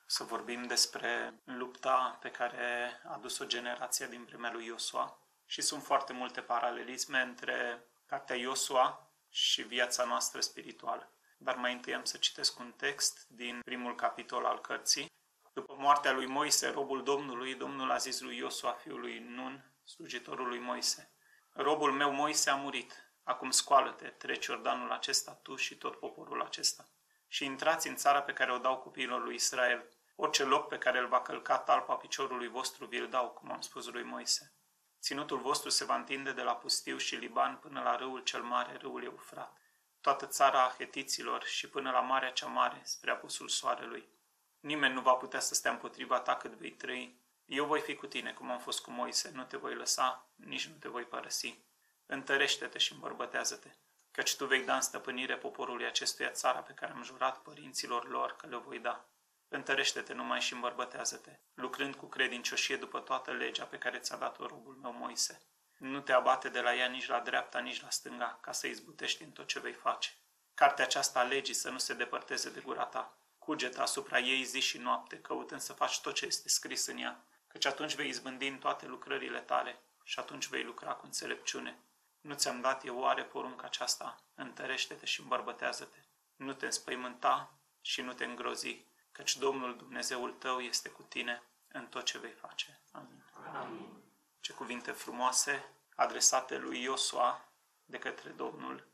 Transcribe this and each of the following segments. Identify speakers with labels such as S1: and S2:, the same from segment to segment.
S1: Să vorbim despre lupta pe care a dus-o generația din vremea lui Iosua. Și sunt foarte multe paralelisme între cartea Iosua și viața noastră spirituală. Dar mai întâi am să citesc un text din primul capitol al cărții. După moartea lui Moise, robul Domnului, Domnul a zis lui Iosua, fiul lui Nun, slujitorul lui Moise: robul meu Moise a murit. Acum scoală-te, treci Iordanul acesta tu și tot poporul acesta. Și intrați în țara pe care o dau copiilor lui Israel. Orice loc pe care îl va călca talpa piciorului vostru vi-l dau, cum am spus lui Moise. Ținutul vostru se va întinde de la pustiu și Liban până la râul cel mare, râul Eufrat. Toată țara Hetiților și până la Marea cea Mare, spre apusul soarelui. Nimeni nu va putea să stea împotriva ta cât vei trăi. Eu voi fi cu tine, cum am fost cu Moise, nu te voi lăsa, nici nu te voi părăsi. Întărește-te și îmbărbătează-te, căci tu vei da în stăpânire poporului acestuia țara pe care am jurat părinților lor că le voi da. Întărește-te numai și îmbărbătează-te, lucrând cu credincioșie după toată legea pe care ți-a dat-o robul meu Moise. Nu te abate de la ea nici la dreapta, nici la stânga, ca să izbutești în tot ce vei face. Cartea aceasta a legii să nu se depărteze de gura ta. Cugetă asupra ei zi și noapte, căutând să faci tot ce este scris în ea, căci atunci vei izbândi în toate lucrările tale și atunci vei lucra cu înțelepciune. Nu ți-am dat eu oare porunca aceasta? Întărește-te și îmbărbătează-te. Nu te înspăimânta și nu te îngrozi, căci Domnul Dumnezeul tău este cu tine în tot ce vei face. Amin.
S2: Amin.
S1: Ce cuvinte frumoase adresate lui Iosua de către Domnul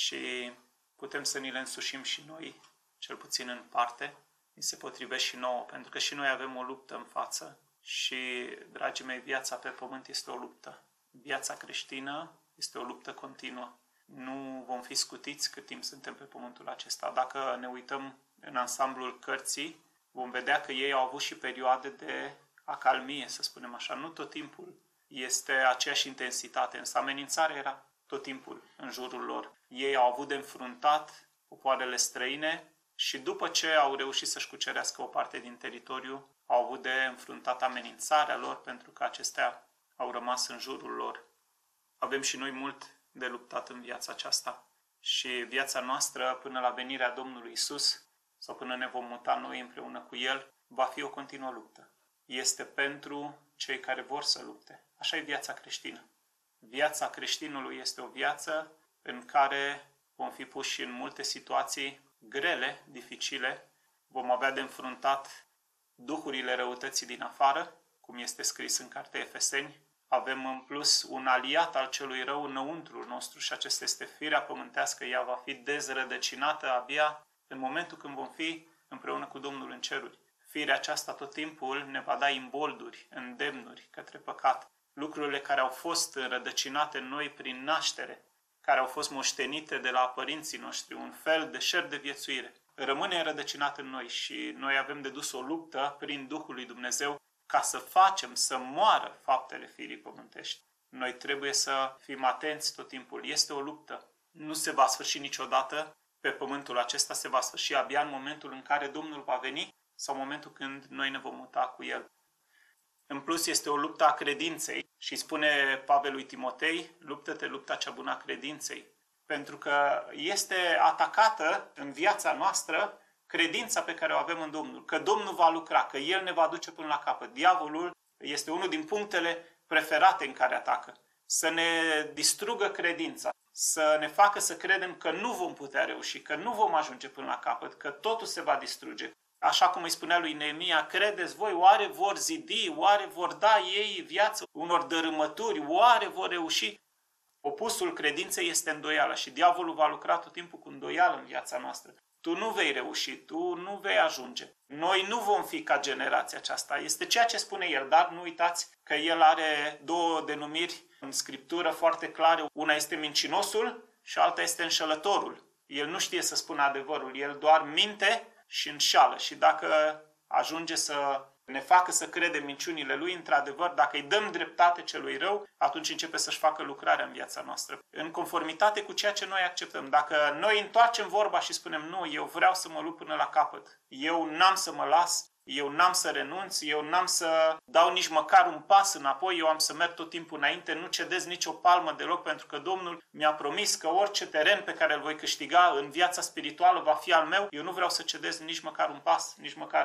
S1: și putem să ni le însușim și noi, cel puțin în parte. Ni se potrivește și nouă, pentru că și noi avem o luptă în față și, dragii mei, viața pe pământ este o luptă. Viața creștină este o luptă continuă. Nu vom fi scutiți cât timp suntem pe pământul acesta. Dacă ne uităm în ansamblul cărții, vom vedea că ei au avut și perioade de acalmie, să spunem așa. Nu tot timpul este aceeași intensitate, însă amenințarea era tot timpul în jurul lor. Ei au avut de înfruntat popoarele străine și după ce au reușit să-și cucerească o parte din teritoriu, au avut de înfruntat amenințarea lor pentru că acestea au rămas în jurul lor. Avem și noi mult de luptat în viața aceasta și viața noastră până la venirea Domnului Isus sau până ne vom muta noi împreună cu El, va fi o continuă luptă. Este pentru cei care vor să lupte. Așa e viața creștină. Viața creștinului este o viață în care vom fi puși în multe situații grele, dificile, vom avea de înfruntat duhurile răutății din afară, cum este scris în cartea Efeseni. Avem în plus un aliat al celui rău înăuntrul nostru și acesta este firea pământească. Ea va fi dezrădăcinată abia în momentul când vom fi împreună cu Domnul în ceruri. Firea aceasta tot timpul ne va da imbolduri, îndemnuri către păcat. Lucrurile care au fost înrădăcinate în noi prin naștere, care au fost moștenite de la părinții noștri, un fel de șer de viețuire, rămâne înrădăcinat în noi și noi avem de dus o luptă prin Duhul lui Dumnezeu ca să facem să moară faptele firii pământești. Noi trebuie să fim atenți tot timpul. Este o luptă. Nu se va sfârși niciodată pe pământul acesta, se va sfârși abia în momentul în care Domnul va veni sau momentul când noi ne vom muta cu El. În plus, este o luptă a credinței și spune Pavel lui Timotei: luptă-te lupta cea bună a credinței. Pentru că este atacată în viața noastră credința pe care o avem în Domnul, că Domnul va lucra, că El ne va duce până la capăt. Diavolul este unul din punctele preferate în care atacă. Să ne distrugă credința, să ne facă să credem că nu vom putea reuși, că nu vom ajunge până la capăt, că totul se va distruge. Așa cum îi spunea lui Neemia: credeți voi, oare vor zidi, oare vor da ei viață unor dărâmături, oare vor reuși? Opusul credinței este îndoiala și diavolul va lucra tot timpul cu îndoială în viața noastră. Tu nu vei reuși, tu nu vei ajunge. Noi nu vom fi ca generația aceasta. Este ceea ce spune el, dar nu uitați că el are două denumiri în Scriptură foarte clare. Una este mincinosul și alta este înșelătorul. El nu știe să spună adevărul, el doar minte și înșală. Și dacă ajunge să ne facă să credem minciunile lui, într-adevăr, dacă îi dăm dreptate celui rău, atunci începe să-și facă lucrarea în viața noastră. În conformitate cu ceea ce noi acceptăm. Dacă noi întoarcem vorba și spunem: nu, eu vreau să mă lupt până la capăt, eu n-am să mă las, eu n-am să renunț, eu n-am să dau nici măcar un pas înapoi, eu am să merg tot timpul înainte, nu cedez nicio palmă deloc, pentru că Domnul mi-a promis că orice teren pe care îl voi câștiga în viața spirituală va fi al meu, eu nu vreau să cedez nici măcar un pas, nici măcar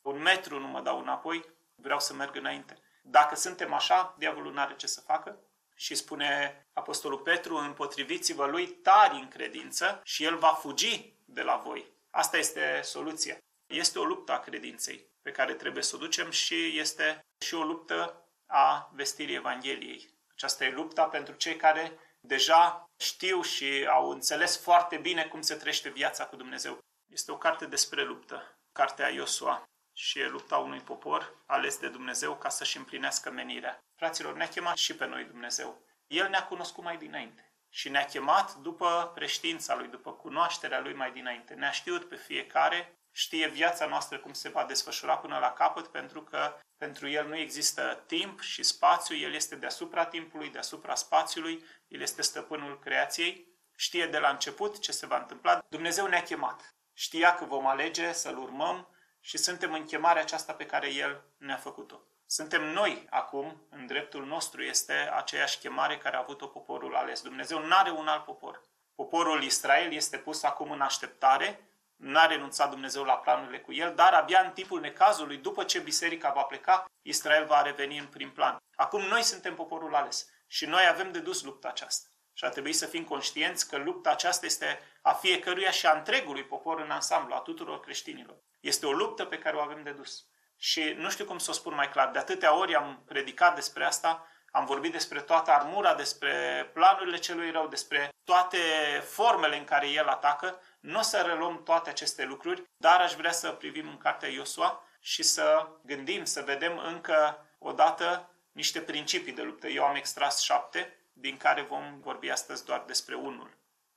S1: 1 metru nu mă dau înapoi, vreau să merg înainte. Dacă suntem așa, diavolul nu are ce să facă. Și spune Apostolul Petru, împotriviți-vă lui tari în credință și el va fugi de la voi. Asta este soluția. Este o luptă a credinței pe care trebuie să o ducem și este și o luptă a vestirii Evangheliei. Aceasta e lupta pentru cei care deja știu și au înțeles foarte bine cum se trăiește viața cu Dumnezeu. Este o carte despre luptă, cartea Iosua, și e lupta unui popor ales de Dumnezeu ca să-și împlinească menirea. Fraților, ne-a chemat și pe noi Dumnezeu. El ne-a cunoscut mai dinainte și ne-a chemat după preștiința Lui, după cunoașterea Lui mai dinainte. Ne-a știut pe fiecare, știe viața noastră cum se va desfășura până la capăt, pentru că pentru El nu există timp și spațiu, El este deasupra timpului, deasupra spațiului, El este stăpânul creației, știe de la început ce se va întâmpla. Dumnezeu ne-a chemat, știa că vom alege să-L urmăm și suntem în chemarea aceasta pe care El ne-a făcut-o. Suntem noi acum, în dreptul nostru, este aceeași chemare care a avut-o poporul ales. Dumnezeu nu are un alt popor. Poporul Israel este pus acum în așteptare, n-a renunțat Dumnezeu la planurile cu el, dar abia în timpul necazului, după ce biserica va pleca, Israel va reveni în prim plan. Acum noi suntem poporul ales și noi avem de dus lupta aceasta. Și ar trebui să fim conștienți că lupta aceasta este a fiecăruia și a întregului popor în ansamblu, a tuturor creștinilor. Este o luptă pe care o avem de dus. Și nu știu cum să o spun mai clar. De atâtea ori am predicat despre asta, am vorbit despre toată armura, despre planurile celui rău, despre toate formele în care el atacă. Nu o să reluăm toate aceste lucruri, dar aș vrea să privim în cartea Iosua și să gândim, să vedem încă o dată niște principii de luptă. Eu am extras 7, din care vom vorbi astăzi doar despre unul.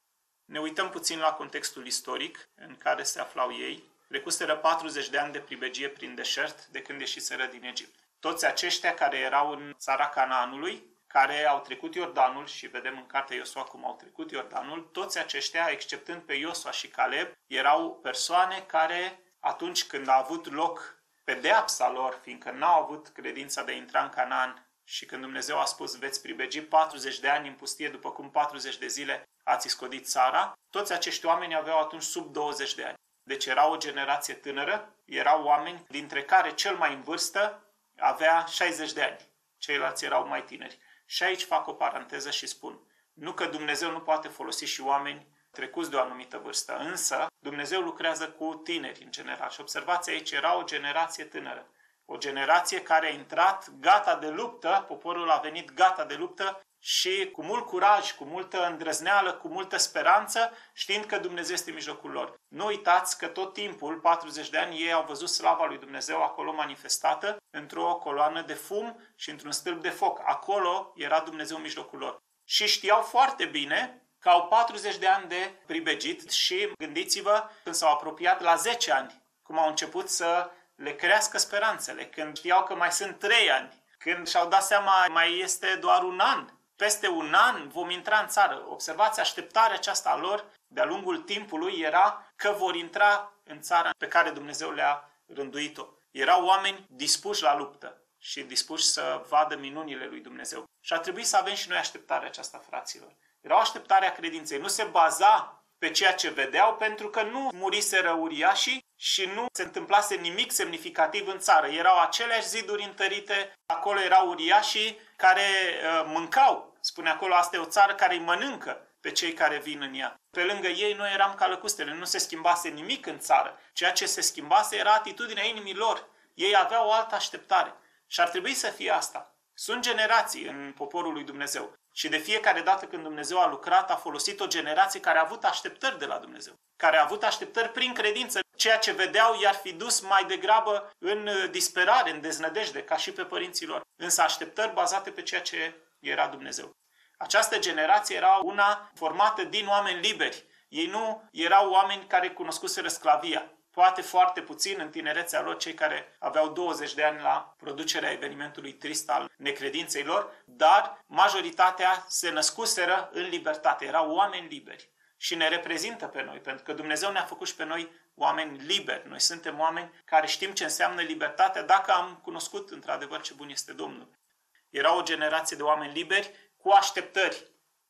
S1: Ne uităm puțin la contextul istoric în care se aflau ei. Trecuseră 40 de ani de pribegie prin deșert de când ieșiseră din Egipt. Toți aceștia care erau în țara Canaanului, care au trecut Iordanul, și vedem în cartea Iosua cum au trecut Iordanul, toți aceștia, exceptând pe Iosua și Caleb, erau persoane care, atunci când a avut loc pedeapsa lor, fiindcă n-au avut credința de a intra în Canaan, și când Dumnezeu a spus veți pribegi 40 de ani în pustie, după cum 40 de zile ați iscodit țara, toți acești oameni aveau atunci sub 20 de ani. Deci era o generație tânără, erau oameni dintre care cel mai în vârstă avea 60 de ani. Ceilalți erau mai tineri. Și aici fac o paranteză și spun, nu că Dumnezeu nu poate folosi și oameni trecuți de o anumită vârstă, însă Dumnezeu lucrează cu tineri în general. Și observați, aici era o generație tânără. O generație care a intrat gata de luptă, poporul a venit gata de luptă și cu mult curaj, cu multă îndrăzneală, cu multă speranță, știind că Dumnezeu este în mijlocul lor. Nu uitați că tot timpul, 40 de ani, ei au văzut slava lui Dumnezeu acolo manifestată într-o coloană de fum și într-un stâlp de foc. Acolo era Dumnezeu în mijlocul lor. Și știau foarte bine că au 40 de ani de pribegit și gândiți-vă când s-au apropiat la 10 ani, cum au început să le crească speranțele, când știau că mai sunt 3 ani, când și-au dat seama mai este doar un an. Peste un an vom intra în țară. Observați, așteptarea aceasta a lor de-a lungul timpului era că vor intra în țara pe care Dumnezeu le-a rânduit-o. Erau oameni dispuși la luptă și dispuși să vadă minunile lui Dumnezeu. Și ar trebui să avem și noi așteptarea aceasta, fraților. Era o așteptare a credinței. Nu se baza pe ceea ce vedeau, pentru că nu muriseră uriașii și nu se întâmplase nimic semnificativ în țară. Erau aceleași ziduri întărite, acolo erau uriașii care mâncau. Spune acolo, asta e o țară care îi mănâncă pe cei care vin în ea. Pe lângă ei noi eram ca lăcustele, nu se schimbase nimic în țară. Ceea ce se schimbase era atitudinea inimii lor. Ei aveau o altă așteptare. Și ar trebui să fie asta. Sunt generații în poporul lui Dumnezeu. Și de fiecare dată când Dumnezeu a lucrat, a folosit o generație care a avut așteptări de la Dumnezeu. Care a avut așteptări prin credință. Ceea ce vedeau i-ar fi dus mai degrabă în disperare, în deznădejde, ca și pe părinții lor. Însă așteptări bazate pe ceea ce era Dumnezeu. Această generație era una formată din oameni liberi. Ei nu erau oameni care cunoscuseră sclavia. Poate foarte puțin în tinerețea lor, cei care aveau 20 de ani la producerea evenimentului trist al necredinței lor, dar majoritatea se născuseră în libertate. Erau oameni liberi și ne reprezintă pe noi, pentru că Dumnezeu ne-a făcut și pe noi oameni liberi. Noi suntem oameni care știm ce înseamnă libertatea dacă am cunoscut într-adevăr ce bun este Domnul. Era o generație de oameni liberi cu așteptări.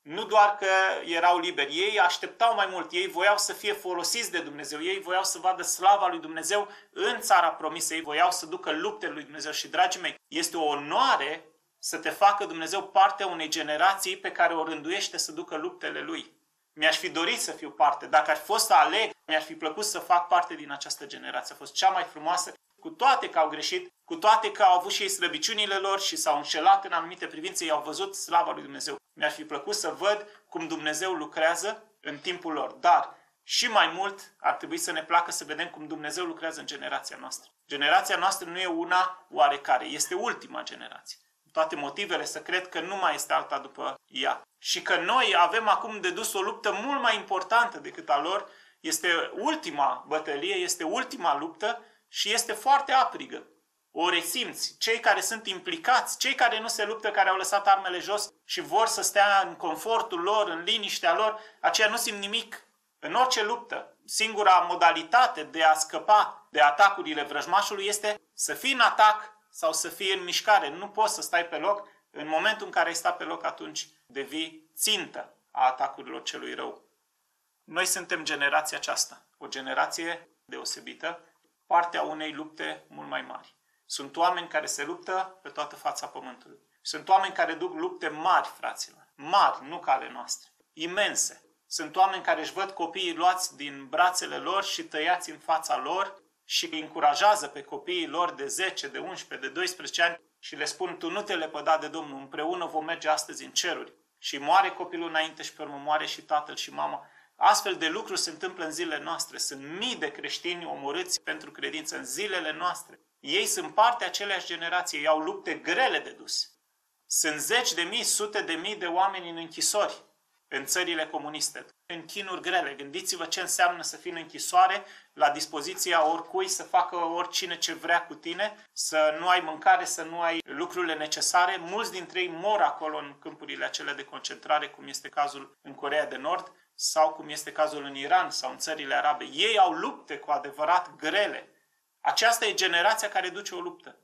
S1: Nu doar că erau liberi, ei așteptau mai mult, ei voiau să fie folosiți de Dumnezeu, ei voiau să vadă slava lui Dumnezeu în țara promisă, ei voiau să ducă luptele lui Dumnezeu. Și, dragii mei, este o onoare să te facă Dumnezeu partea unei generații pe care o rânduiește să ducă luptele lui. Mi-aș fi dorit să fiu parte. Dacă ar fi fost să aleg, mi-ar fi plăcut să fac parte din această generație. A fost cea mai frumoasă, cu toate că au greșit, cu toate că au avut și ei slăbiciunile lor și s-au înșelat în anumite privințe, i-au văzut slava lui Dumnezeu. Mi-ar fi plăcut să văd cum Dumnezeu lucrează în timpul lor. Dar și mai mult ar trebui să ne placă să vedem cum Dumnezeu lucrează în generația noastră. Generația noastră nu e una oarecare, este ultima generație. Toate motivele să cred că nu mai este alta după ea. Și că noi avem acum de dus o luptă mult mai importantă decât a lor. Este ultima bătălie, este ultima luptă și este foarte aprigă. O resimți. Cei care sunt implicați, cei care nu se luptă, care au lăsat armele jos și vor să stea în confortul lor, în liniștea lor, aceia nu simt nimic. În orice luptă, singura modalitate de a scăpa de atacurile vrăjmașului este să fii în atac sau să fii în mișcare. Nu poți să stai pe loc. În momentul în care ai stat pe loc, atunci devii țintă a atacurilor celui rău. Noi suntem generația aceasta, o generație deosebită, partea unei lupte mult mai mari. Sunt oameni care se luptă pe toată fața pământului. Sunt oameni care duc lupte mari, fraților. Mari, nu ca ale noastre. Imense. Sunt oameni care își văd copiii luați din brațele lor și tăiați în fața lor și îi încurajează pe copiii lor de 10, de 11, de 12 ani și le spun: tu nu te lepăda de Domnul, împreună vom merge astăzi în ceruri. Și moare copilul înainte și pe urmă moare și tatăl și mama. Astfel de lucruri se întâmplă în zilele noastre. Sunt mii de creștini omorâți pentru credință în zilele noastre. Ei sunt parte aceleași generații, ei au lupte grele de dus. Sunt zeci de mii, sute de mii de oameni în închisori în țările comuniste, în chinuri grele. Gândiți-vă ce înseamnă să fii în închisoare, la dispoziția oricui, să facă oricine ce vrea cu tine, să nu ai mâncare, să nu ai lucrurile necesare. Mulți dintre ei mor acolo în câmpurile acelea de concentrare, cum este cazul în Coreea de Nord sau cum este cazul în Iran sau în țările arabe. Ei au lupte cu adevărat grele. Aceasta e generația care duce o luptă.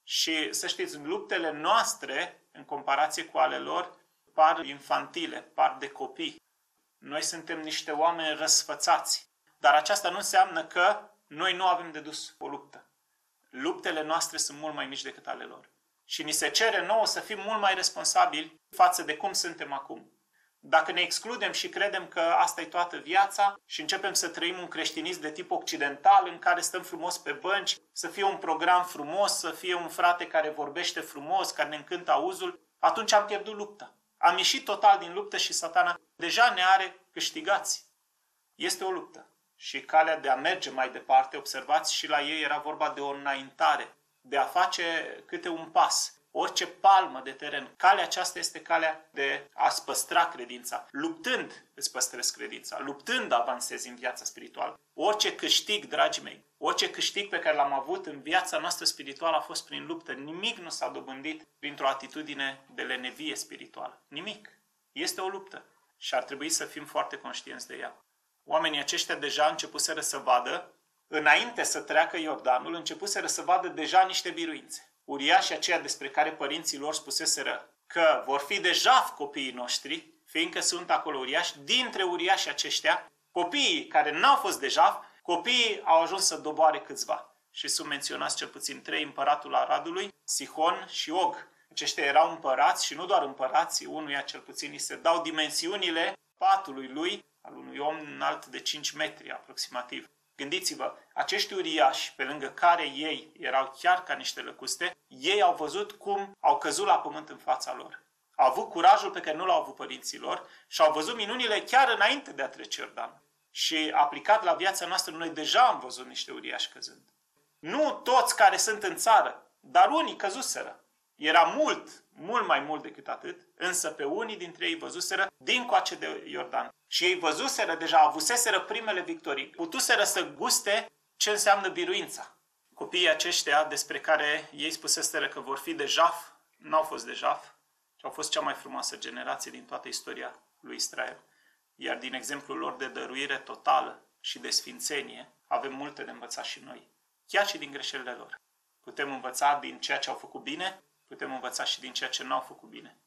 S1: Și să știți, luptele noastre, în comparație cu ale lor, par infantile, par de copii. Noi suntem niște oameni răsfățați. Dar aceasta nu înseamnă că noi nu avem de dus o luptă. Luptele noastre sunt mult mai mici decât ale lor. Și ni se cere nouă să fim mult mai responsabili față de cum suntem acum. Dacă ne excludem și credem că asta e toată viața și începem să trăim un creștinism de tip occidental în care stăm frumos pe bănci, să fie un program frumos, să fie un frate care vorbește frumos, care ne încântă auzul, atunci am pierdut lupta. Am ieșit total din luptă și Satana deja ne are câștigați. Este o luptă. Și calea de a merge mai departe, observați, și la ei era vorba de o înaintare, de a face câte un pas. Orice palmă de teren. Calea aceasta este calea de a-ți păstra credința. Luptând îți păstrezi credința. Luptând avansezi în viața spirituală. Orice câștig, dragii mei, orice câștig pe care l-am avut în viața noastră spirituală a fost prin luptă. Nimic nu s-a dobândit printr-o atitudine de lenevie spirituală. Nimic. Este o luptă. Și ar trebui să fim foarte conștienți de ea. Oamenii aceștia deja începuseră să vadă, înainte să treacă Iordanul, începuseră să vadă deja niște biruințe. Uriașii aceia despre care părinții lor spuseseră că vor fi de jaf copiii noștri, fiindcă sunt acolo uriași, dintre uriașii aceștia, copiii care n-au fost de jaf, copiii au ajuns să doboare câțiva. Și sunt menționați cel puțin 3, împăratul Aradului, Sihon și Og. Aceștia erau împărați și nu doar împărați, unuia cel puțin îi se dau dimensiunile patului lui, al unui om înalt de 5 metri aproximativ. Gândiți-vă, acești uriași, pe lângă care ei erau chiar ca niște lăcuste, ei au văzut cum au căzut la pământ în fața lor. Au avut curajul pe care nu l-au avut părinții lor și au văzut minunile chiar înainte de a trece Iordan. Și aplicat la viața noastră, noi deja am văzut niște uriași căzând. Nu toți care sunt în țară, dar unii căzuseră. Era mult mai mult decât atât, însă pe unii dintre ei văzuseră dincoace de Iordan. Și ei văzuseră, deja avuseseră primele victorii. Putuseră să guste ce înseamnă biruința. Copiii aceștia despre care ei spuseseră că vor fi de jaf, n-au fost de jaf, ci au fost cea mai frumoasă generație din toată istoria lui Israel. Iar din exemplul lor de dăruire totală și de sfințenie, avem multe de învățat și noi. Chiar și din greșelile lor. Putem învăța din ceea ce au făcut bine, putem învăța și din ceea ce n-au făcut bine.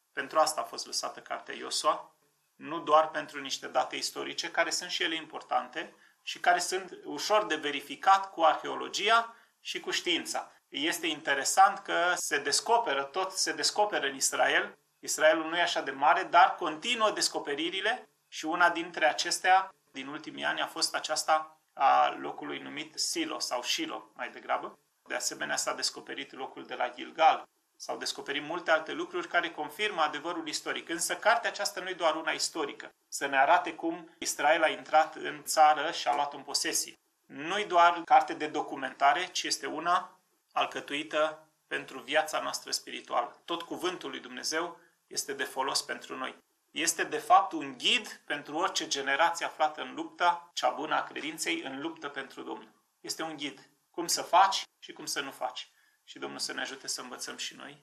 S1: Pentru asta a fost lăsată cartea Iosua, nu doar pentru niște date istorice, care sunt și ele importante și care sunt ușor de verificat cu arheologia și cu știința. Este interesant că se descoperă în Israel. Israelul nu e așa de mare, dar continuă descoperirile și una dintre acestea din ultimii ani a fost aceasta a locului numit Silo sau Shilo mai degrabă. De asemenea s-a descoperit locul de la Gilgal. S-au descoperit multe alte lucruri care confirmă adevărul istoric. Însă cartea aceasta nu e doar una istorică. Să ne arate cum Israel a intrat în țară și a luat-o în posesie. Nu e doar carte de documentare, ci este una alcătuită pentru viața noastră spirituală. Tot cuvântul lui Dumnezeu este de folos pentru noi. Este de fapt un ghid pentru orice generație aflată în lupta cea bună a credinței, în luptă pentru Domnul. Este un ghid. Cum să faci și cum să nu faci. Și Domnul să ne ajute să învățăm și noi.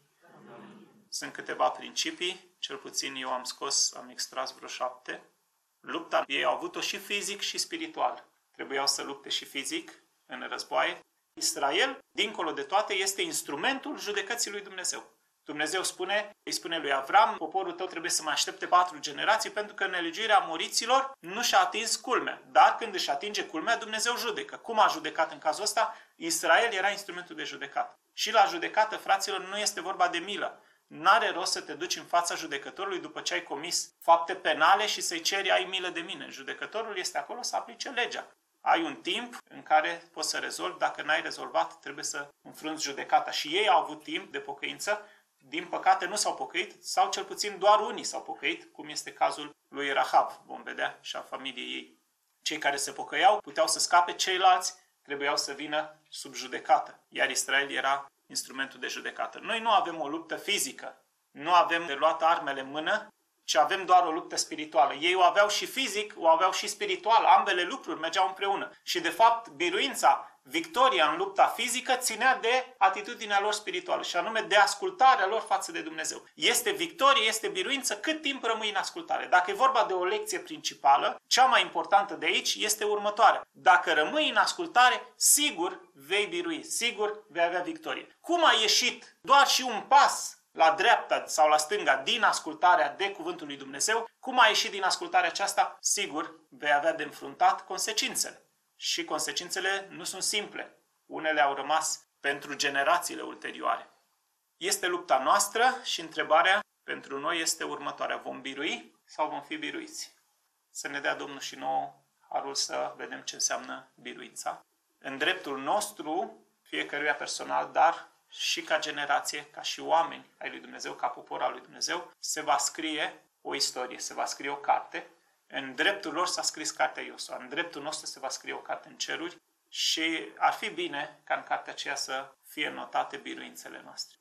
S1: Sunt câteva principii, cel puțin eu am extras vreo 7. Lupta ei au avut-o și fizic și spiritual. Trebuiau să lupte și fizic în războaie. Israel, dincolo de toate, este instrumentul judecății lui Dumnezeu. Dumnezeu îi spune lui Avram, poporul tău trebuie să mai aștepte 4 generații pentru că nelegiuirea moriților nu și-a atins culmea. Dar când își atinge culmea, Dumnezeu judecă. Cum a judecat în cazul ăsta? Israel era instrumentul de judecată. Și la judecată, fraților, nu este vorba de milă. N-are rost să te duci în fața judecătorului după ce ai comis fapte penale și să-i ceri ai milă de mine. Judecătorul este acolo să aplice legea. Ai un timp în care poți să rezolvi. Dacă n-ai rezolvat, trebuie să înfrunți judecata. Și ei au avut timp de pocăință. Din păcate nu s-au pocăit, sau cel puțin doar unii s-au pocăit, cum este cazul lui Rahab, vom vedea, și a familiei ei. Cei care se pocăiau puteau să scape, ceilalți trebuiau să vină sub judecată, iar Israel era instrumentul de judecată. Noi nu avem o luptă fizică, nu avem de luat armele în mână, ci avem doar o luptă spirituală. Ei o aveau și fizic, o aveau și spiritual, ambele lucruri mergeau împreună. Și de fapt, biruința, victoria în lupta fizică ținea de atitudinea lor spirituală și anume de ascultarea lor față de Dumnezeu. Este victorie, este biruință cât timp rămâi în ascultare. Dacă e vorba de o lecție principală, cea mai importantă de aici este următoarea. Dacă rămâi în ascultare, sigur vei birui, sigur vei avea victorie. Cum a ieșit doar și un pas la dreapta sau la stânga din ascultarea de cuvântul lui Dumnezeu, cum a ieșit din ascultarea aceasta, sigur vei avea de înfruntat consecințele. Și consecințele nu sunt simple. Unele au rămas pentru generațiile ulterioare. Este lupta noastră și întrebarea pentru noi este următoarea. Vom birui sau vom fi biruiți? Să ne dea Domnul și nouă harul să vedem ce înseamnă biruința. În dreptul nostru, fiecăruia personal, dar și ca generație, ca și oameni ai lui Dumnezeu, ca popor al lui Dumnezeu, se va scrie o istorie, se va scrie o carte. În dreptul lor s-a scris cartea Iosua, în dreptul nostru se va scrie o carte în ceruri și ar fi bine ca în cartea aceea să fie notate biruințele noastre.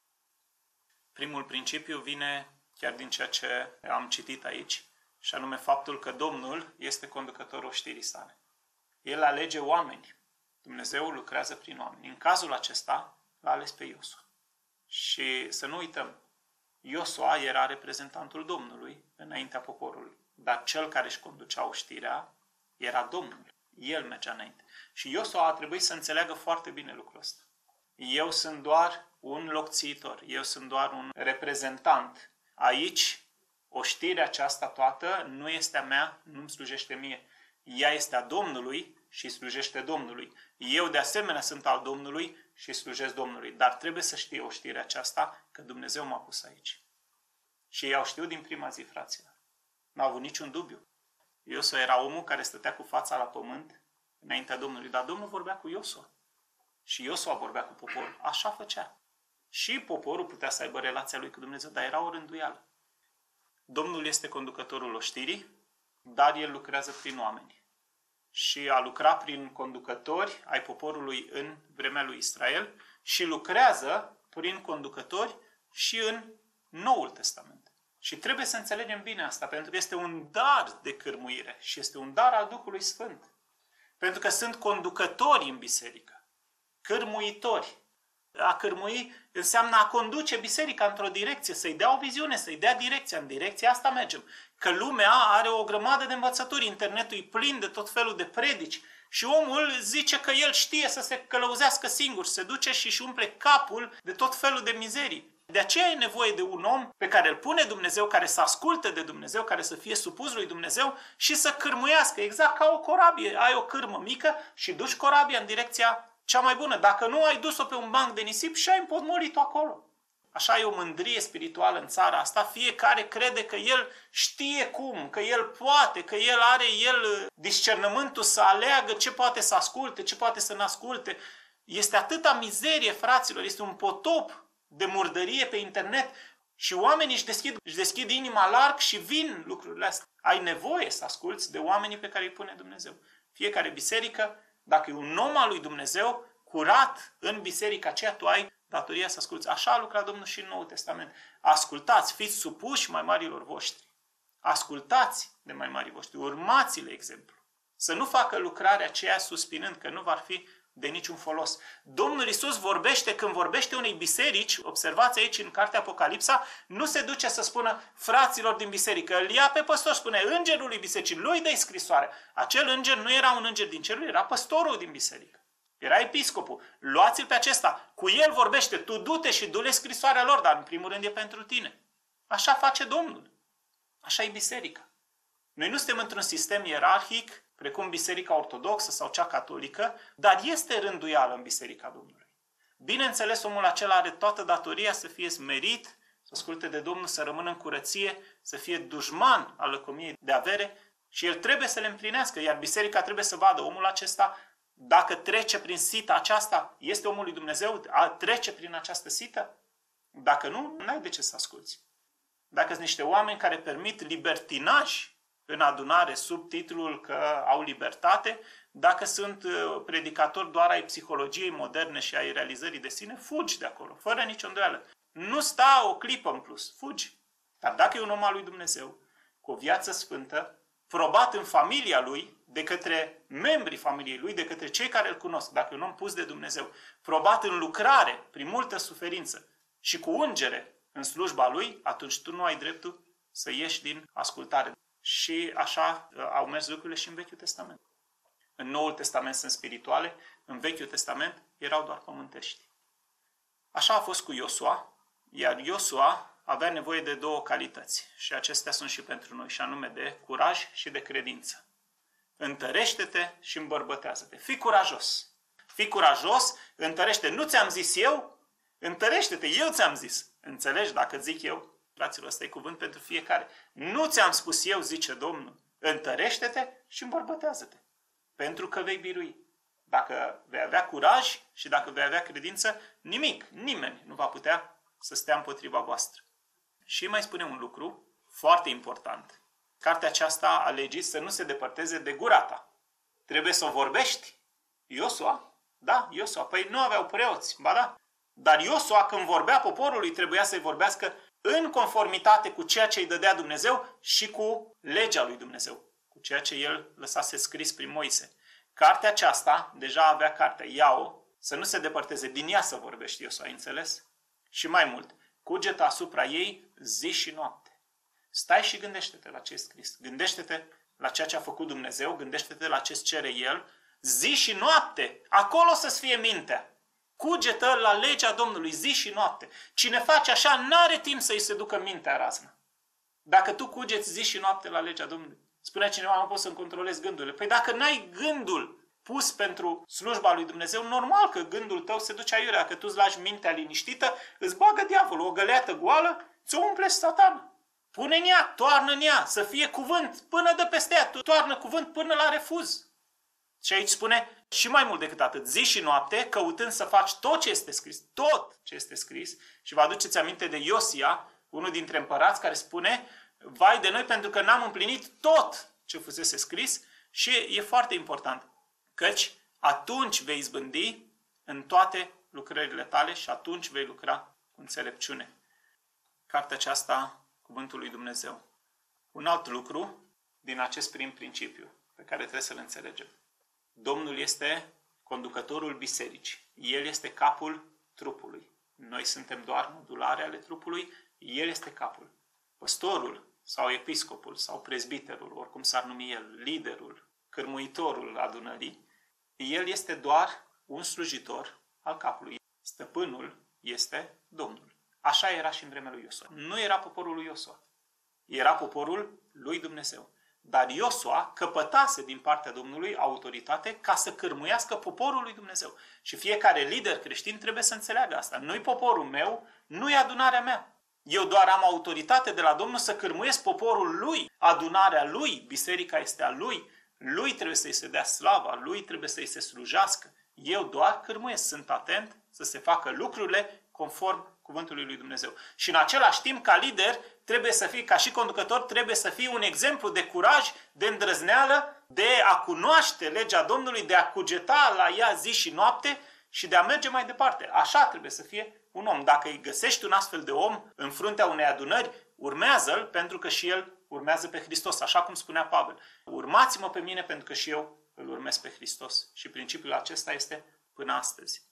S1: Primul principiu vine chiar din ceea ce am citit aici, și anume faptul că Domnul este conducătorul oștirii sale. El alege oameni. Dumnezeu lucrează prin oameni. În cazul acesta l-a ales pe Iosua. Și să nu uităm, Iosua era reprezentantul Domnului înaintea poporului. Dar cel care își conducea oștirea era Domnul. El mergea înainte. Și Iosua a trebuit să înțeleagă foarte bine lucrul ăsta. Eu sunt doar un locțiitor. Eu sunt doar un reprezentant. Aici, oștirea aceasta toată nu este a mea, nu-mi slujește mie. Ea este a Domnului și slujește Domnului. Eu de asemenea sunt al Domnului și slujesc Domnului. Dar trebuie să știe oștirea aceasta că Dumnezeu m-a pus aici. Și ei au știut din prima zi, fraților. N-a avut niciun dubiu. Iosua era omul care stătea cu fața la pământ înaintea Domnului. Dar Domnul vorbea cu Iosua. Și Iosua vorbea cu poporul. Așa făcea. Și poporul putea să aibă relația lui cu Dumnezeu, dar era o rânduială. Domnul este conducătorul oștirii, dar El lucrează prin oameni. Și a lucra prin conducători ai poporului în vremea lui Israel și lucrează prin conducători și în Noul Testament. Și trebuie să înțelegem bine asta, pentru că este un dar de cârmuire și este un dar al Duhului Sfânt. Pentru că sunt conducători în biserică, cârmuitori. A cârmui înseamnă a conduce biserica într-o direcție, să-i dea o viziune, să-i dea direcția. În direcția asta mergem. Că lumea are o grămadă de învățături, internetul e plin de tot felul de predici și omul zice că el știe să se călăuzească singur, se duce și își umple capul de tot felul de mizerii. De aceea e nevoie de un om pe care îl pune Dumnezeu, care să asculte de Dumnezeu, care să fie supus lui Dumnezeu și să cârmuiască, exact ca o corabie. Ai o cârmă mică și duci corabia în direcția cea mai bună. Dacă nu, ai dus-o pe un banc de nisip și ai împotmolit-o acolo. Așa e o mândrie spirituală în țara asta. Fiecare crede că el știe cum, că el poate, că el are discernământul să aleagă ce poate să asculte, ce poate să nu asculte. Este atâta mizerie, fraților, este un potop de murdărie pe internet și oamenii își deschid inima larg și vin lucrurile astea. Ai nevoie să asculți de oamenii pe care îi pune Dumnezeu. Fiecare biserică, dacă e un om al lui Dumnezeu, curat în biserica aceea, tu ai datoria să asculți. Așa a lucrat Domnul și în Noul Testament. Ascultați, fiți supuși mai marilor voștri. Ascultați de mai marii voștri, urmați-le exemplu. Să nu facă lucrarea aceea suspinând că nu va fi de niciun folos. Domnul Iisus vorbește, când vorbește unei biserici, observați aici în cartea Apocalipsa, nu se duce să spună fraților din biserică, îl ia pe păstor, spune îngerului bisericii, lui dă-i scrisoare. Acel înger nu era un înger din cerul, era păstorul din biserică. Era episcopul. Luați-l pe acesta. Cu el vorbește. Tu du-te și du-le scrisoarea lor, dar în primul rând e pentru tine. Așa face Domnul. Așa e biserica. Noi nu suntem într-un sistem ierarhic, precum biserica ortodoxă sau cea catolică, dar este rânduială în biserica Domnului. Bineînțeles, omul acela are toată datoria să fie smerit, să asculte de Domnul, să rămână în curăție, să fie dușman al lăcomiei de avere și el trebuie să le împlinească, iar biserica trebuie să vadă omul acesta. Dacă trece prin sita aceasta, este omul lui Dumnezeu, trece prin această sită? Dacă nu, n-ai de ce să asculți. Dacă sunt niște oameni care permit libertinaj în adunare sub titlul că au libertate, dacă sunt predicatori doar ai psihologiei moderne și ai realizării de sine, fugi de acolo, fără nicio îndoială. Nu sta o clipă în plus, fugi. Dar dacă e un om al lui Dumnezeu, cu o viață sfântă, probat în familia lui, de către membrii familiei lui, de către cei care îl cunosc, dacă e un om pus de Dumnezeu, probat în lucrare, prin multă suferință și cu ungere în slujba lui, atunci tu nu ai dreptul să ieși din ascultare. Și așa au mers lucrurile și în Vechiul Testament. În Noul Testament sunt spirituale, în Vechiul Testament erau doar pământești. Așa a fost cu Iosua, iar Iosua avea nevoie de două calități și acestea sunt și pentru noi, și anume de curaj și de credință. Întărește-te și îmbărbătează-te. Fii curajos. Fii curajos, întărește. Nu ți-am zis eu? Întărește-te, eu ți-am zis. Înțelegi dacă zic eu? Fraților, ăsta e cuvânt pentru fiecare. Nu ți-am spus eu, zice Domnul. Întărește-te și îmbărbătează-te. Pentru că vei birui. Dacă vei avea curaj și dacă vei avea credință, nimeni nu va putea să stea împotriva voastră. Și mai spune un lucru foarte important. Cartea aceasta a legii să nu se depărteze de gura ta. Trebuie să o vorbești. Iosua? Da, Iosua. Păi nu aveau preoți. Ba da. Dar Iosua, când vorbea poporului, trebuia să-i vorbească în conformitate cu ceea ce îi dădea Dumnezeu și cu legea lui Dumnezeu. Cu ceea ce el lăsase scris prin Moise. Cartea aceasta, deja avea cartea. Ia-o, să nu se depărteze. Din ea să vorbești, Iosua, ai înțeles? Și mai mult, cugetă asupra ei zi și noapte. Stai și gândește-te la ce e scris. Gândește-te la ceea ce a făcut Dumnezeu, gândește-te la ce îți cere El, zi și noapte, acolo să-ți fie mintea. Cugetă la legea Domnului zi și noapte. Cine face așa n-are timp să-i se ducă mintea raznă. Dacă tu cugeți zi și noapte la legea Domnului, spunea cineva, nu poți să-mi controlezi gândurile. Păi dacă n-ai gândul pus pentru slujba lui Dumnezeu, normal că gândul tău se duce aiurea. Dacă tu îți lași mintea liniștită, îți bagă diavolul o găleată goală, ți-o umple Satan. Pune în ea, toarnă în ea, să fie cuvânt până de peste ea, toarnă cuvânt până la refuz. Și aici spune și mai mult decât atât, zi și noapte, căutând să faci tot ce este scris, tot ce este scris. Și vă aduceți aminte de Iosia, unul dintre împărați, care spune, vai de noi pentru că n-am împlinit tot ce fusese scris. Și e foarte important, căci atunci vei izbândi în toate lucrările tale și atunci vei lucra cu înțelepciune. Cartea aceasta, Cuvântul lui Dumnezeu. Un alt lucru din acest prim principiu pe care trebuie să-l înțelegem. Domnul este conducătorul bisericii. El este capul trupului. Noi suntem doar modulare ale trupului, el este capul. Păstorul sau episcopul sau prezbiterul, oricum s-ar numi el, liderul, cârmuitorul adunării, el este doar un slujitor al capului. Stăpânul este Domnul. Așa era și în vremea lui Iosua. Nu era poporul lui Iosua. Era poporul lui Dumnezeu. Dar Iosua căpătase din partea Domnului autoritate ca să cârmuiască poporul lui Dumnezeu. Și fiecare lider creștin trebuie să înțeleagă asta. Nu-i poporul meu, nu-i adunarea mea. Eu doar am autoritate de la Domnul să cârmuiesc poporul lui, adunarea lui, biserica este a lui, lui trebuie să-i se dea slava, lui trebuie să-i se slujească. Eu doar cârmuiesc, sunt atent să se facă lucrurile conform cuvântului lui Dumnezeu. Și în același timp, ca lider, trebuie să fii, ca și conducător, trebuie să fii un exemplu de curaj, de îndrăzneală, de a cunoaște legea Domnului, de a cugeta la ea zi și noapte și de a merge mai departe. Așa trebuie să fie un om. Dacă îi găsești un astfel de om în fruntea unei adunări, urmează-l pentru că și el urmează pe Hristos, așa cum spunea Pavel. Urmați-mă pe mine pentru că și eu îl urmez pe Hristos. Și principiul acesta este până astăzi.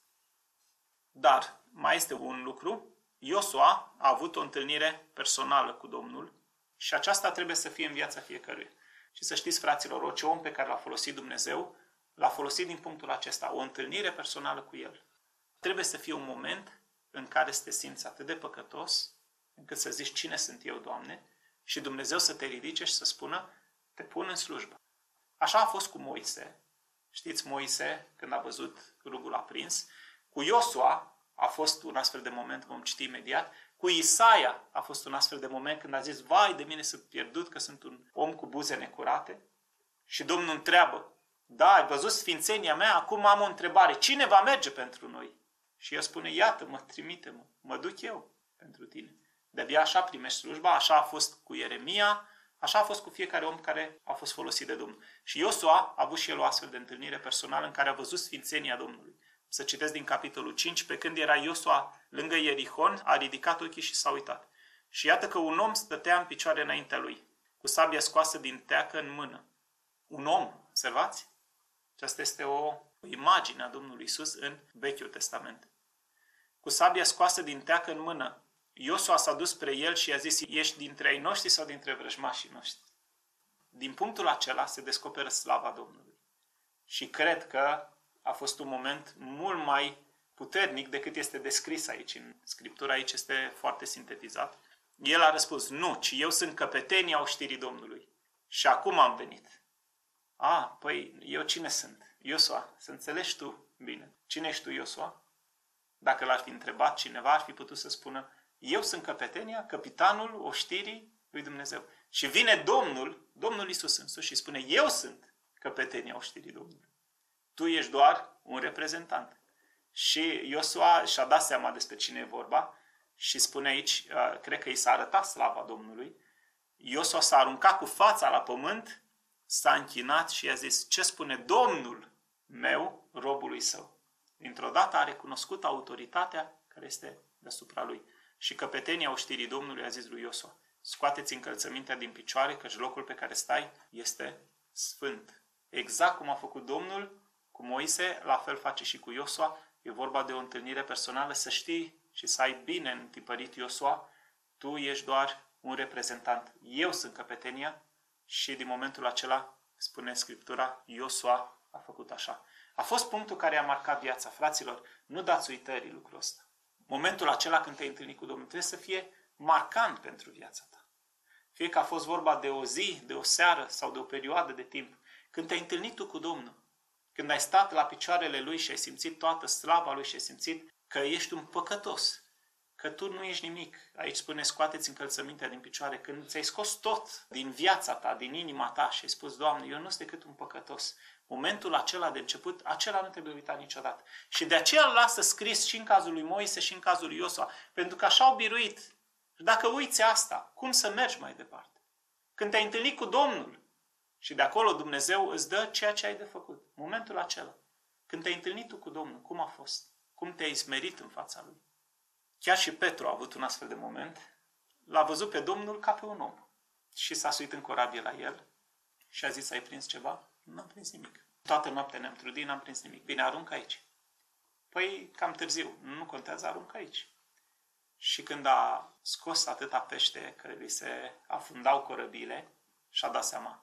S1: Dar mai este un lucru. Iosua a avut o întâlnire personală cu Domnul și aceasta trebuie să fie în viața fiecăruia. Și să știți, fraților, orice om pe care l-a folosit Dumnezeu, l-a folosit din punctul acesta, o întâlnire personală cu El. Trebuie să fie un moment în care să te simți atât de păcătos, încât să zici, cine sunt eu, Doamne? Și Dumnezeu să te ridice și să spună, te pun în slujbă. Așa a fost cu Moise. Știți, Moise, când a văzut rugul aprins, cu Iosua a fost un astfel de moment, vom citi imediat, cu Isaia a fost un astfel de moment când a zis, vai de mine sunt pierdut că sunt un om cu buze necurate. Și Domnul întreabă, da, ai văzut sfințenia mea, acum am o întrebare, cine va merge pentru noi? Și el spune, iată-mă, trimite-mă, mă duc eu pentru tine. De-abia așa primești slujba, așa a fost cu Ieremia, așa a fost cu fiecare om care a fost folosit de Domnul. Și Iosua a avut și el o astfel de întâlnire personală în care a văzut sfințenia Domnului. Să citesc din capitolul 5, pe când era Iosua lângă Ierihon, a ridicat ochii și s-a uitat. Și iată că un om stătea în picioare înaintea lui, cu sabia scoasă din teacă în mână. Un om, observați? Aceasta este o imagine a Domnului Iisus în Vechiul Testament. Cu sabia scoasă din teacă în mână, Iosua s-a dus spre el și i-a zis, ești dintre ai noștri sau dintre vrăjmașii noștri? Din punctul acela se descoperă slava Domnului. Și cred că a fost un moment mult mai puternic decât este descris aici. În Scriptură aici este foarte sintetizat. El a răspuns, nu, ci eu sunt căpetenia oștirii Domnului. Și acum am venit. Păi eu cine sunt? Iosua, să înțelegi tu bine. Cine ești tu, Iosua? Dacă l-ar fi întrebat cineva, ar fi putut să spună, eu sunt căpetenia, capitanul oștirii lui Dumnezeu. Și vine Domnul Iisus însuși și spune, eu sunt căpetenia oștirii Domnului. Tu ești doar un reprezentant. Și Iosua și-a dat seama despre cine e vorba și spune aici, cred că i s-a arătat slava Domnului. Iosua s-a aruncat cu fața la pământ, s-a închinat și i-a zis, ce spune Domnul meu, robului său? Dintr-o dată a recunoscut autoritatea care este deasupra lui. Și căpetenia oștirii Domnului a zis lui Iosua, scoateți încălțămintea din picioare, căci locul pe care stai este sfânt. Exact cum a făcut Domnul cu Moise, la fel face și cu Iosua. E vorba de o întâlnire personală, să știi și să ai bine întipărit Iosua, tu ești doar un reprezentant. Eu sunt căpetenia și din momentul acela, spune Scriptura, Iosua a făcut așa. A fost punctul care a marcat viața. Fraților, nu dați uitării lucrul ăsta. Momentul acela când te-ai întâlnit cu Domnul trebuie să fie marcant pentru viața ta. Fie că a fost vorba de o zi, de o seară sau de o perioadă de timp. Când te-ai întâlnit tu cu Domnul, când ai stat la picioarele Lui și ai simțit toată slava Lui și ai simțit că ești un păcătos, că tu nu ești nimic. Aici spune, scoateți încălțămintea din picioare. Când ți-ai scos tot din viața ta, din inima ta și ai spus, Doamne, eu nu sunt decât un păcătos. Momentul acela de început, acela nu trebuie uitat niciodată. Și de aceea îl lasă scris și în cazul lui Moise și în cazul lui Iosua. Pentru că așa au biruit. Și dacă uiți asta, cum să mergi mai departe? Când te-ai întâlnit cu Domnul și de acolo Dumnezeu îți dă ceea ce ai de făcut. Momentul acela. Când te-ai întâlnit tu cu Domnul, cum a fost? Cum te-ai smerit în fața Lui? Chiar și Petru a avut un astfel de moment. L-a văzut pe Domnul ca pe un om. Și s-a suit în corabie la el și a zis, ai prins ceva? Nu am prins nimic. Toată noaptea ne-am trudit, n-am prins nimic. Bine, arunc aici. Păi, cam târziu. Nu contează, arunc aici. Și când a scos atâta pește că li se afundau corăbile, și-a dat seama,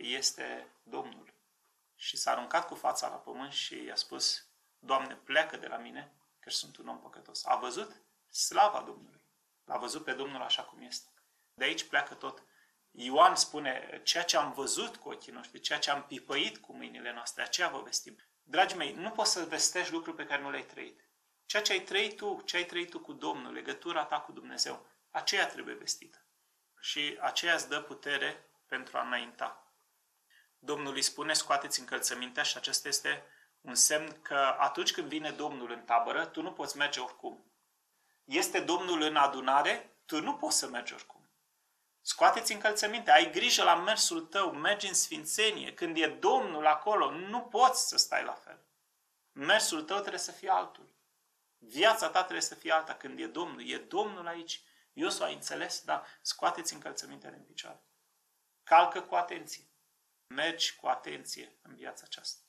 S1: este Domnul. Și s-a aruncat cu fața la pământ și i-a spus, Doamne, pleacă de la mine, că sunt un om păcătos. A văzut slava Domnului. L-a văzut pe Domnul așa cum este. De aici pleacă tot. Ioan spune, ceea ce am văzut cu ochii noștri, ceea ce am pipăit cu mâinile noastre, aceea vă vestim. Dragii mei, nu poți să vestești lucruri pe care nu le-ai trăit. Ceea ce ai trăit tu, ce ai trăit tu cu Domnul, legătura ta cu Dumnezeu, aceea trebuie vestită. Și aceea îți dă putere pentru a înainta. Domnul îi spune, scoateți încălțămintea și acesta este un semn că atunci când vine Domnul în tabără, tu nu poți merge oricum. Este Domnul în adunare, tu nu poți să mergi oricum. Scoateți încălțămintea, ai grijă la mersul tău, mergi în sfințenie. Când e Domnul acolo, nu poți să stai la fel. Mersul tău trebuie să fie altul. Viața ta trebuie să fie alta când e Domnul. E Domnul aici. Iosua a înțeles, da, scoateți încălțămintea din picioare. Calcă cu atenție. Mergi cu atenție în viața aceasta.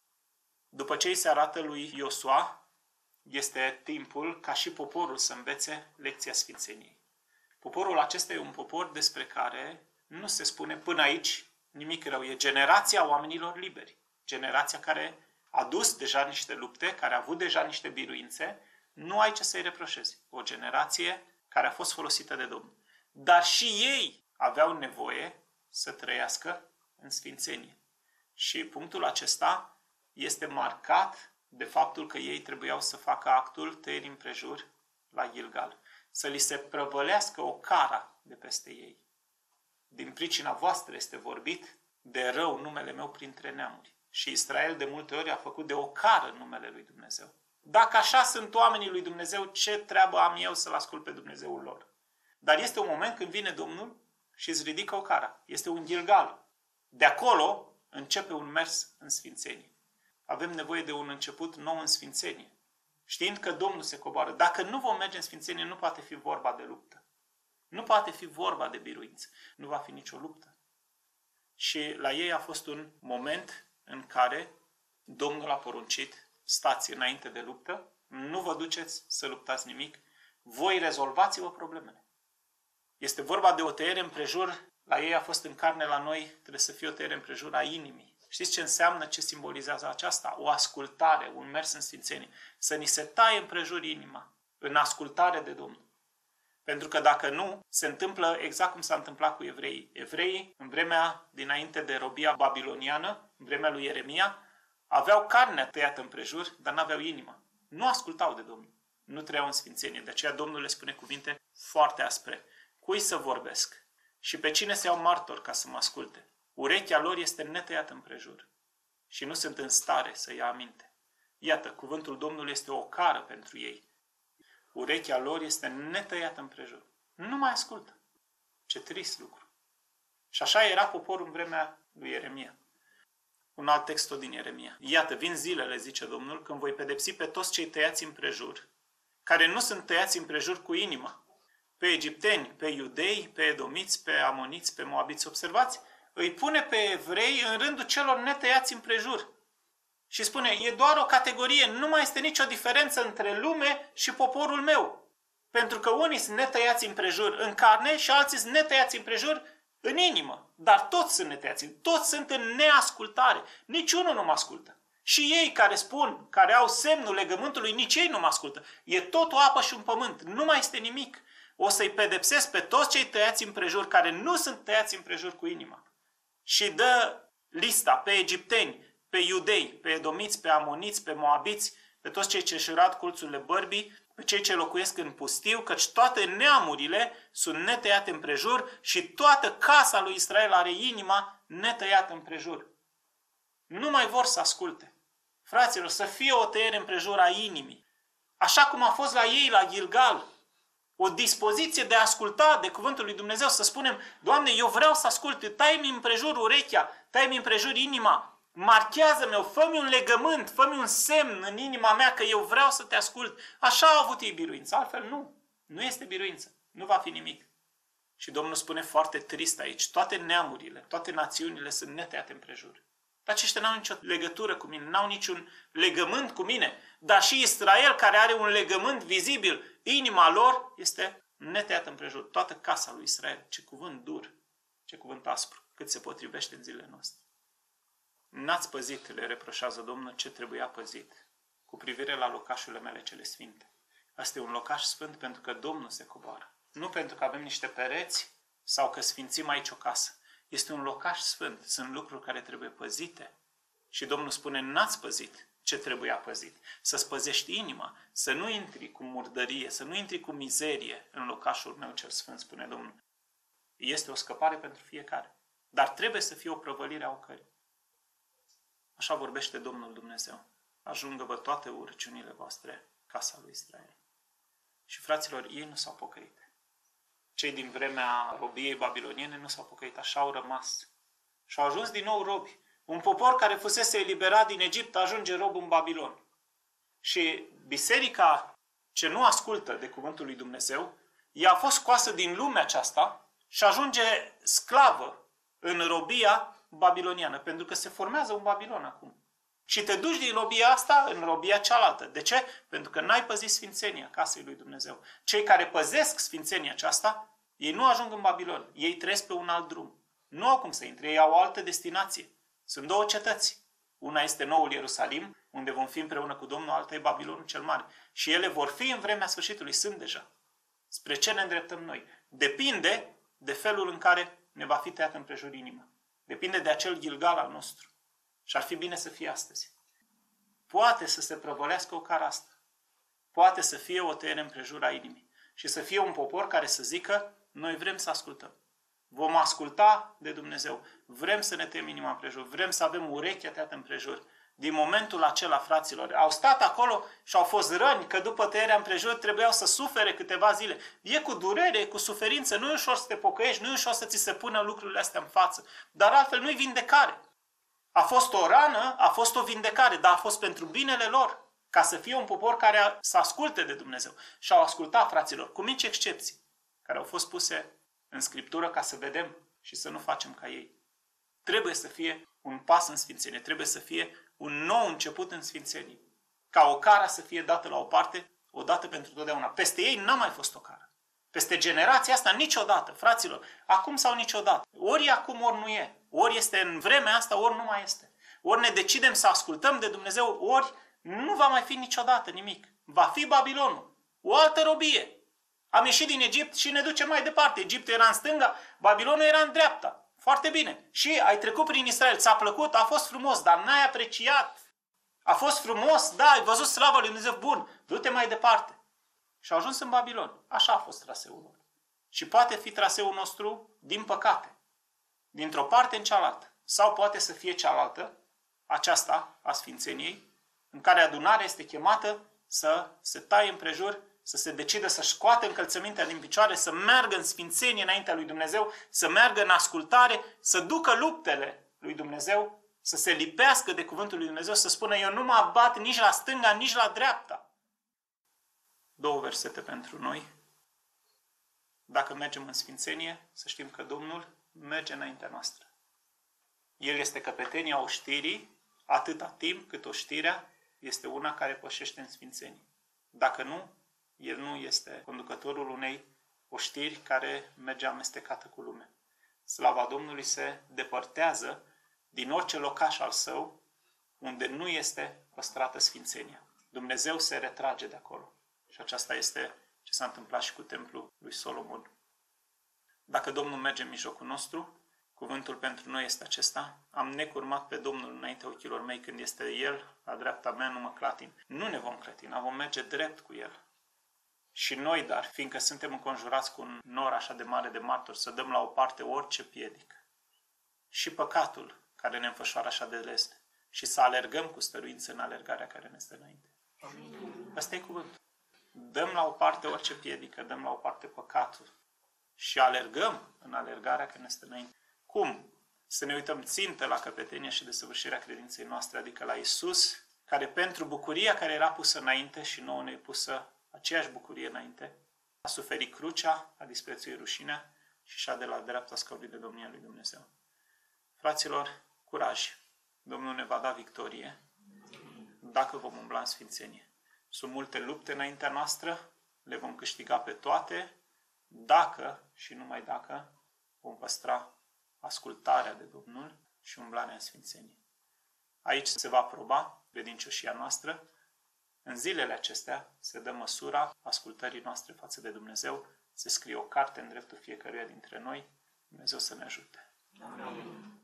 S1: După ce îi se arată lui Iosua, este timpul ca și poporul să învețe lecția sfințeniei. Poporul acesta e un popor despre care nu se spune până aici nimic rău. E generația oamenilor liberi. Generația care a dus deja niște lupte, care a avut deja niște biruințe. Nu ai ce să-i reproșezi. O generație care a fost folosită de Domnul. Dar și ei aveau nevoie să trăiască în sfințenie. Și punctul acesta este marcat de faptul că ei trebuiau să facă actul tăierii împrejur la Gilgal. Să li se prăvălească o cara de peste ei. Din pricina voastră este vorbit de rău numele meu printre neamuri. Și Israel de multe ori a făcut de o cară numele lui Dumnezeu. Dacă așa sunt oamenii lui Dumnezeu, ce treabă am eu să-L ascult pe Dumnezeul lor? Dar este un moment când vine Domnul și îți ridică o cara. Este un Gilgal. De acolo începe un mers în sfințenie. Avem nevoie de un început nou în sfințenie. Știind că Domnul se coboară. Dacă nu vom merge în sfințenie, nu poate fi vorba de luptă. Nu poate fi vorba de biruință. Nu va fi nicio luptă. Și la ei a fost un moment în care Domnul a poruncit, stați înainte de luptă, nu vă duceți să luptați nimic, voi rezolvați-vă problemele. Este vorba de o tăiere împrejur, la ei a fost în carne, la noi trebuie să fie o tăiere împrejur a inimii. Știți ce înseamnă, ce simbolizează aceasta? O ascultare, un mers în sfințenie. Să ni se taie împrejur inima, în ascultare de Domnul. Pentru că dacă nu, se întâmplă exact cum s-a întâmplat cu evreii. Evreii, în vremea dinainte de robia babiloniană, în vremea lui Ieremia, aveau carnea tăiată împrejur, dar n-aveau inima. Nu ascultau de Domnul. Nu trăiau în sfințenie. De aceea Domnul le spune cuvinte foarte aspre. Cui să vorbesc? Și pe cine să iau martor ca să mă asculte? Urechea lor este netăiată împrejur și nu sunt în stare să ia aminte. Iată, cuvântul Domnului este o cară pentru ei. Urechea lor este netăiată împrejur. Nu mai ascultă. Ce trist lucru. Și așa era poporul în vremea lui Ieremia. Un alt text tot din Ieremia. Iată, vin zilele, zice Domnul, când voi pedepsi pe toți cei tăiați împrejur, care nu sunt tăiați împrejur cu inima. Pe egipteni, pe iudei, pe edomiți, pe amoniți, pe moabiți. Observați? Îi pune pe evrei în rândul celor netăiați împrejur. Și spune, e doar o categorie, nu mai este nicio diferență între lume și poporul meu. Pentru că unii sunt netăiați împrejur în carne și alții sunt netăiați împrejur în inimă. Dar toți sunt netăiați, toți sunt în neascultare. Niciunul nu mă ascultă. Și ei care spun, care au semnul legământului, nici ei nu mă ascultă. E tot o apă și un pământ, nu mai este nimic. O să-i pedepsesc pe toți cei tăiați împrejur, care nu sunt tăiați împrejur cu inima. Și dă lista pe egipteni, pe iudei, pe edomiți, pe amoniți, pe moabiți, pe toți cei ce își rad colțurile bărbii, pe cei ce locuiesc în pustiu, căci toate neamurile sunt netăiate împrejur și toată casa lui Israel are inima netăiată împrejur. Nu mai vor să asculte. Fraților, să fie o tăiere împrejur a inimii. Așa cum a fost la ei, la Gilgal. O dispoziție de a asculta de cuvântul lui Dumnezeu, să spunem, Doamne, eu vreau să ascult, tai-mi împrejur urechea, tai-mi împrejur inima, marchează-mi-o, fă-mi un legământ, fă-mi un semn în inima mea că eu vreau să te ascult. Așa au avut ei biruință, altfel nu. Nu este biruință, nu va fi nimic. Și Domnul spune foarte trist aici, toate neamurile, toate națiunile sunt netăiate împrejur. Dar aceștia n-au nicio legătură cu mine, n-au niciun legământ cu mine. Dar și Israel, care are un legământ vizibil, inima lor este netăiată împrejur. Toată casa lui Israel. Ce cuvânt dur, ce cuvânt aspru, cât se potrivește în zilele noastre. N-ați păzit, le reproșează Domnul, ce trebuia păzit cu privire la locașurile mele cele sfinte. Asta e un locaș sfânt pentru că Domnul se coboară. Nu pentru că avem niște pereți sau că sfințim aici o casă. Este un locaș sfânt. Sunt lucruri care trebuie păzite. Și Domnul spune, n-ați păzit ce trebuia păzit. Să-ți păzești inima, să nu intri cu murdărie, să nu intri cu mizerie în locașul meu cel sfânt, spune Domnul. Este o scăpare pentru fiecare. Dar trebuie să fie o prăvălire a ocării. Așa vorbește Domnul Dumnezeu. Ajungă-vă toate urăciunile voastre, casa lui Israel. Și fraților, ei nu s-au pocăit. Cei din vremea robiei babiloniene nu s-au pocăit, așa au rămas. Și au ajuns din nou robi. Un popor care fusese eliberat din Egipt ajunge rob în Babilon. Și biserica ce nu ascultă de cuvântul lui Dumnezeu, ea a fost scoasă din lumea aceasta și ajunge sclavă în robia babiloniană, pentru că se formează un Babilon acum. Și te duci din robia asta în robia cealaltă. De ce? Pentru că n-ai păzit sfințenia casei lui Dumnezeu. Cei care păzesc sfințenia aceasta, ei nu ajung în Babilon. Ei trăiesc pe un alt drum. Nu au cum să intre, ei au o altă destinație. Sunt două cetăți. Una este Noul Ierusalim, unde vom fi împreună cu Domnul, alta e Babilonul cel Mare. Și ele vor fi în vremea sfârșitului, sunt deja. Spre ce ne îndreptăm noi? Depinde de felul în care ne va fi tăiat împrejur inima. Depinde de acel Gilgal al nostru. Și ar fi bine să fie astăzi. Poate să se prăvălească o cara asta. Poate să fie o tăiere împrejur a inimii. Și să fie un popor care să zică, noi vrem să ascultăm. Vom asculta de Dumnezeu. Vrem să ne tăiem inima împrejur. Vrem să avem urechea tăiată împrejur. Din momentul acela, fraților, au stat acolo și au fost răni că după tăierea împrejur trebuiau să sufere câteva zile. E cu durere, e cu suferință, nu e ușor să te pocăiești, nu e ușor să ți se pună lucrurile astea în față. Dar altfel nu-i vindecare. A fost o rană, a fost o vindecare, dar a fost pentru binele lor, ca să fie un popor care să asculte de Dumnezeu. Și au ascultat, fraților, cu mici excepții, care au fost puse în Scriptură ca să vedem și să nu facem ca ei. Trebuie să fie un pas în sfințenie, trebuie să fie un nou început în sfințenie. Ca o cara să fie dată la o parte, odată pentru totdeauna. Peste ei n-a mai fost o cară. Peste generația asta niciodată, fraților, acum sau niciodată. Ori e acum, ori nu e. Ori este în vremea asta, ori nu mai este. Ori ne decidem să ascultăm de Dumnezeu, ori nu va mai fi niciodată nimic. Va fi Babilonul. O altă robie. Am ieșit din Egipt și ne ducem mai departe. Egiptul era în stânga, Babilonul era în dreapta. Foarte bine. Și ai trecut prin Israel, ți-a plăcut, a fost frumos, dar n-ai apreciat. A fost frumos, da, ai văzut slava lui Dumnezeu, bun, du-te mai departe. Și au ajuns în Babilon. Așa a fost traseul lor. Și poate fi traseul nostru, din păcate, dintr-o parte în cealaltă. Sau poate să fie cealaltă, aceasta a sfințeniei, în care adunarea este chemată să se taie împrejur, să se decidă să-și scoată încălțămintea din picioare, să meargă în sfințenie înaintea lui Dumnezeu, să meargă în ascultare, să ducă luptele lui Dumnezeu, să se lipească de cuvântul lui Dumnezeu, să spună, eu nu mă abat nici la stânga, nici la dreapta. 2 versete pentru noi. Dacă mergem în sfințenie, să știm că Domnul merge înaintea noastră. El este căpetenia oștirii, atâta timp cât oștirea este una care pășește în sfințenie. Dacă nu, el nu este conducătorul unei oștiri care merge amestecată cu lumea. Slava Domnului se depărtează din orice locaș al său unde nu este păstrată sfințenia. Dumnezeu se retrage de acolo. Și aceasta este ce s-a întâmplat și cu templul lui Solomon. Dacă Domnul merge în mijlocul nostru, cuvântul pentru noi este acesta. Am necurmat pe Domnul înaintea ochilor mei când este El la dreapta mea, nu mă clatin. Nu ne vom clătina, vom merge drept cu El. Și noi, dar, fiindcă suntem înconjurați cu un nor așa de mare de martori, să dăm la o parte orice piedică. Și păcatul care ne înfășoară așa de lesne. Și să alergăm cu stăruință în alergarea care ne stă înainte. Ăsta e cuvântul. Dăm la o parte orice piedică, dăm la o parte păcatul. Și alergăm în alergarea care ne stă înainte. Cum? Să ne uităm țintă la căpetenia și desăvârșirea credinței noastre, adică la Iisus, care pentru bucuria care era pusă înainte și nouă ne-a pusă aceeași bucurie înainte, a suferit crucea, a disprețuit rușinea și și-a de la dreapta scaunului de domnia lui Dumnezeu. Fraților, curaj! Domnul ne va da victorie dacă vom umbla în sfințenie. Sunt multe lupte înaintea noastră, le vom câștiga pe toate, dacă și numai dacă vom păstra ascultarea de Domnul și umblarea în sfințenie. Aici se va proba credincioșia noastră. În zilele acestea se dă măsura ascultării noastre față de Dumnezeu, se scrie o carte în dreptul fiecăruia dintre noi. Dumnezeu să ne ajute.
S2: Amin.